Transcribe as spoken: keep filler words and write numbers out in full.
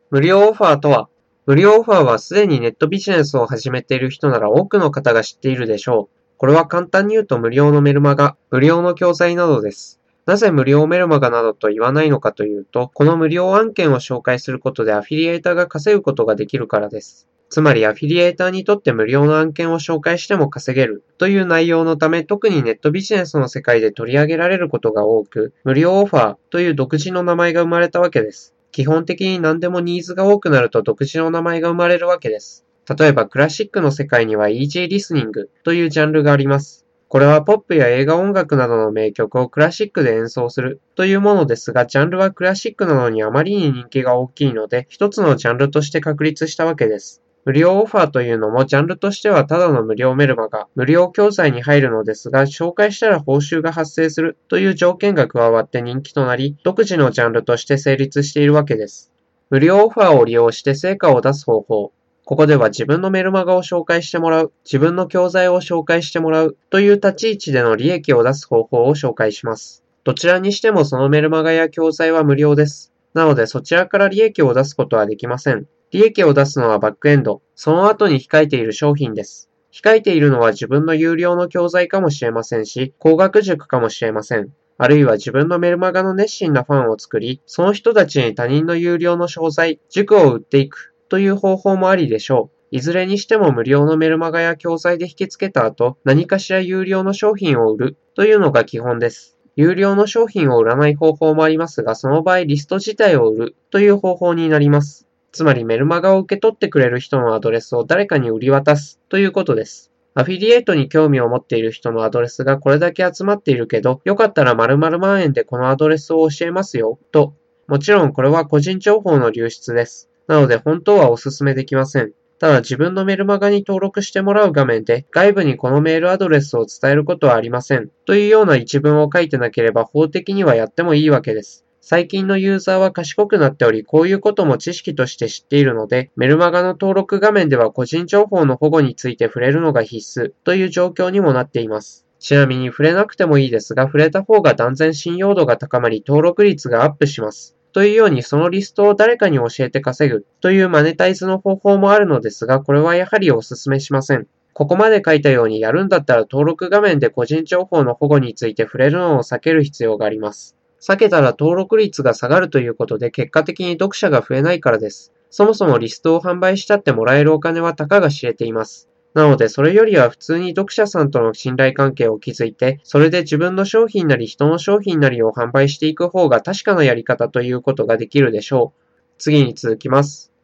無料オファーとは、無料オファーはすでにネットビジネスを始めている人なら多くの方が知っているでしょう。これは簡単に言うと無料のメルマガ、無料の教材などです。なぜ無料メルマガなどと言わないのかというと、この無料案件を紹介することでアフィリエーターが稼ぐことができるからです。つまりアフィリエーターにとって無料の案件を紹介しても稼げるという内容のため、特にネットビジネスの世界で取り上げられることが多く、無料オファーという独自の名前が生まれたわけです。基本的に何でもニーズが多くなると独自の名前が生まれるわけです。例えばクラシックの世界にはイージーリスニングというジャンルがあります。これはポップや映画音楽などの名曲をクラシックで演奏するというものですが、ジャンルはクラシックなのにあまりに人気が大きいので、一つのジャンルとして確立したわけです。無料オファーというのもジャンルとしてはただの無料メルマガ、無料教材に入るのですが、紹介したら報酬が発生するという条件が加わって人気となり、独自のジャンルとして成立しているわけです。無料オファーを利用して成果を出す方法。ここでは自分のメルマガを紹介してもらう、自分の教材を紹介してもらうという立ち位置での利益を出す方法を紹介します。どちらにしてもそのメルマガや教材は無料です。なのでそちらから利益を出すことはできません。利益を出すのはバックエンド、その後に控えている商品です。控えているのは自分の有料の教材かもしれませんし、高額塾かもしれません。あるいは自分のメルマガの熱心なファンを作り、その人たちに他人の有料の商材、塾を売っていくという方法もありでしょう。いずれにしても無料のメルマガや教材で引き付けた後、何かしら有料の商品を売るというのが基本です。有料の商品を売らない方法もありますが、その場合リスト自体を売るという方法になります。つまりメルマガを受け取ってくれる人のアドレスを誰かに売り渡すということです。アフィリエイトに興味を持っている人のアドレスがこれだけ集まっているけど、よかったら〇〇万円でこのアドレスを教えますよ、と。もちろんこれは個人情報の流出です。なので本当はお勧めできません。ただ自分のメルマガに登録してもらう画面で外部にこのメールアドレスを伝えることはありません。というような一文を書いてなければ法的にはやってもいいわけです。最近のユーザーは賢くなっており、こういうことも知識として知っているので、メルマガの登録画面では個人情報の保護について触れるのが必須という状況にもなっています。ちなみに触れなくてもいいですが、触れた方が断然信用度が高まり、登録率がアップします。というようにそのリストを誰かに教えて稼ぐというマネタイズの方法もあるのですが、これはやはりお勧めしません。ここまで書いたようにやるんだったら登録画面で個人情報の保護について触れるのを避ける必要があります。避けたら登録率が下がるということで結果的に読者が増えないからです。そもそもリストを販売したってもらえるお金はたかが知れています。なのでそれよりは普通に読者さんとの信頼関係を築いて、それで自分の商品なり人の商品なりを販売していく方が確かなやり方ということができるでしょう。次に続きます。